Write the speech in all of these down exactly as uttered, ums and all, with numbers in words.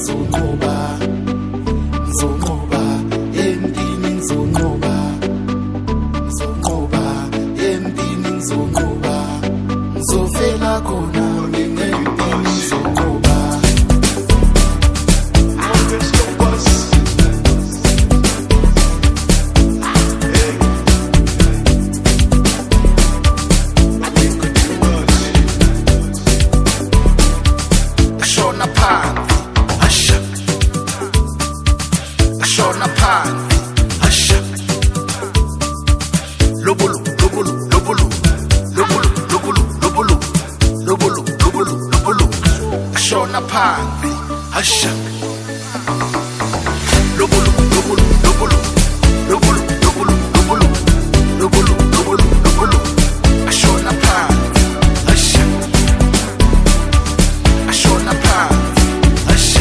ngizonqoba ngizonqoba empini ngizonqoba ngizonqoba empini ngizonqoba ngizofela khona mina empini ngizonqoba Shona phansi hasha lobulu lobulu lobulu lobulu lobulu lobulu lobulu lobulu lobulu shona phansi hasha lobulu lobulu lobulu lobulu lobulu lobulu lobulu lobulu lobulu shona phansi hasha shona phansi hasha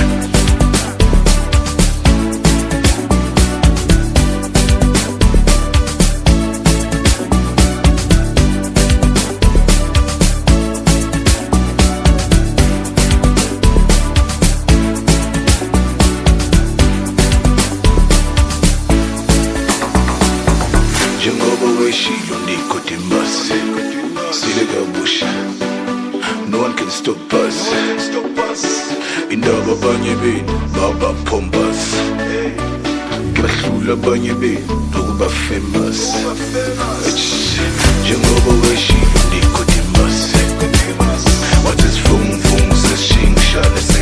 Jengoba weshilo Nicodemus, Silica Bush. No one can stop us. Indaba banye benu baba pombas. Bahlula banye benu nokuba famous. Jengoba weshilo Nicodemus. What is fung fung sashing shales.